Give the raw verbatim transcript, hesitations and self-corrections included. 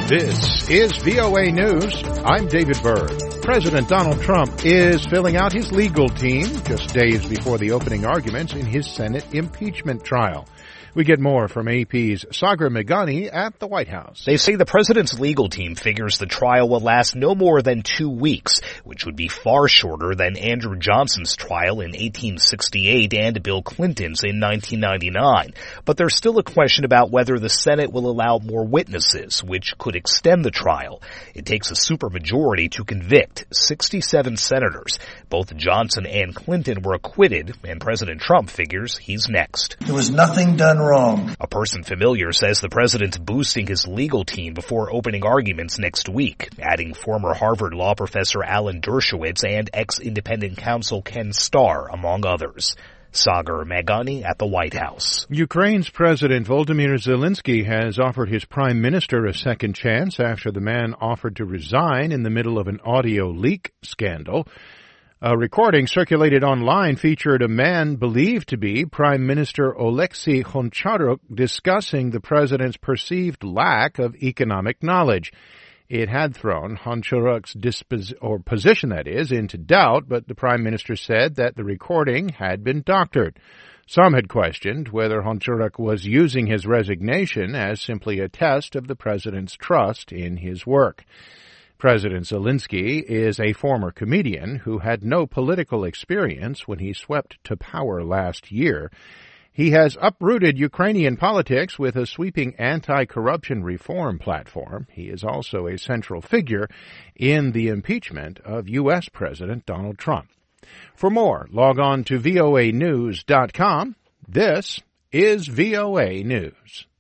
This is V O A News. I'm David Byrd. President Donald Trump is filling out his legal team just days before the opening arguments in his Senate impeachment trial. We get more from A P's Sagar Meghani at the White House. They say the president's legal team figures the trial will last no more than two weeks, which would be far shorter than Andrew Johnson's trial in eighteen sixty-eight and Bill Clinton's in nineteen ninety-nine. But there's still a question about whether the Senate will allow more witnesses, which could extend the trial. It takes a supermajority to convict sixty-seven senators. Both Johnson and Clinton were acquitted, and President Trump figures he's next. There was nothing done wrong. A person familiar says the president's boosting his legal team before opening arguments next week, adding former Harvard law professor Alan Dershowitz and ex-independent counsel Ken Starr, among others. Sagar Meghani at the White House. Ukraine's President Volodymyr Zelensky has offered his prime minister a second chance after the man offered to resign in the middle of an audio leak scandal. A recording circulated online featured a man believed to be Prime Minister Oleksiy Honcharuk discussing the president's perceived lack of economic knowledge. It had thrown Honcharuk's dispos- or position, that is, into doubt, but the prime minister said that the recording had been doctored. Some had questioned whether Honcharuk was using his resignation as simply a test of the president's trust in his work. President Zelensky is a former comedian who had no political experience when he swept to power last year. He has uprooted Ukrainian politics with a sweeping anti-corruption reform platform. He is also a central figure in the impeachment of U S. President Donald Trump. For more, log on to V O A news dot com. This is V O A News.